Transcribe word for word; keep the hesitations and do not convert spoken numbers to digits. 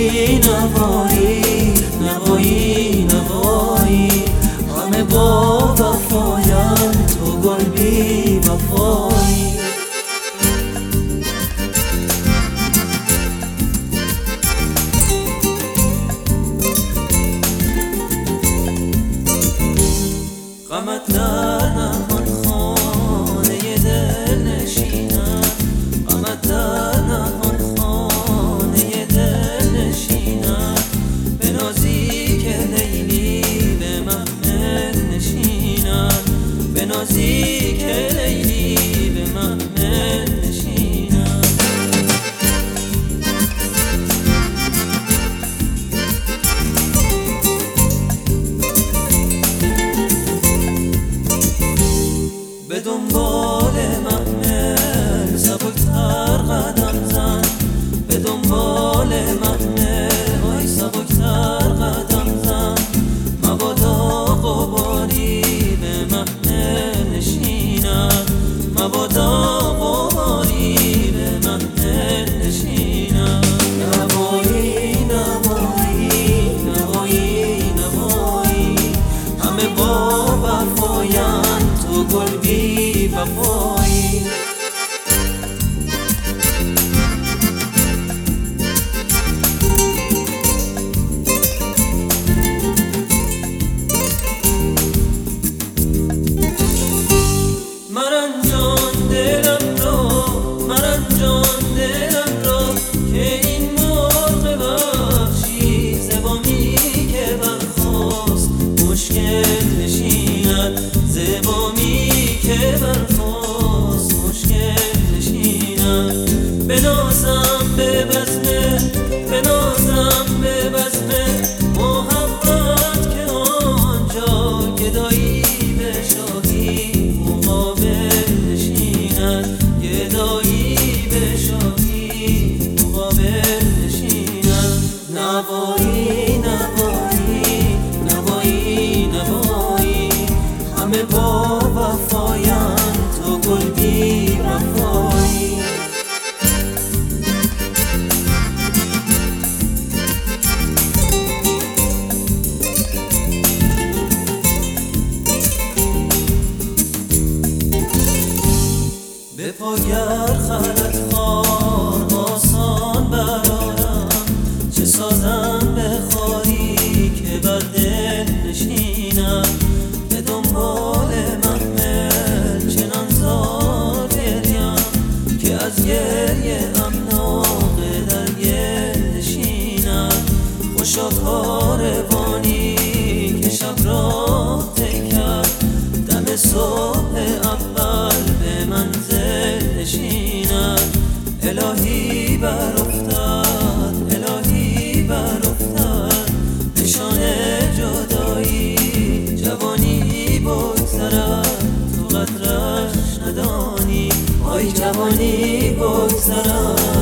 نوایی نوایی نوایی نوایی همه با وفاین تو گل بی وفایی. غمت در نهان خانه دل نشینم، غمت در نهان خانه دل نشینم، به نازی که لیلی به محمل نشینم، به نازی که لیلی به محمل نشینم. به دنبال محمل سبکتر قدم زن، به دنبال محمل وای سبکتر قدم زن، مبادا غباری به محمل نشینم، مبادا غباری به محمل نشینم. نوایی نوایی نوایی نوایی همه با وفاین تو گل بی وفایی. مرن جان دلم را، مرن جان دلم را که این مرغ وحشی زبامی که برخاست مشکل نشیند، زبامی که برخاست مشکل نشینم. بنازم به بزمه، بنازم به بزمه محبت که آنجا گدایی به شاهی مقابل نشیند، گدایی به شاهی مقابل نشیند. نوایی نوایی نوایی نوایی همه با وفاین تو گل بی وفایی. به پاگر خلط خوار آسان برارم، چه سازم به خاری که بر دل نشینم، به دنبال محمل چنان زار گریم که از گریه امناقه در گل نشینم. خوشا کاروانی که شب راه طی کرد، دم صبح اول به منزل نشینم. الهی برافتد، الهی برافتد نشان جدایی، جوانی بگذرد تو قدرش ندانی، آی جوانی بگذرد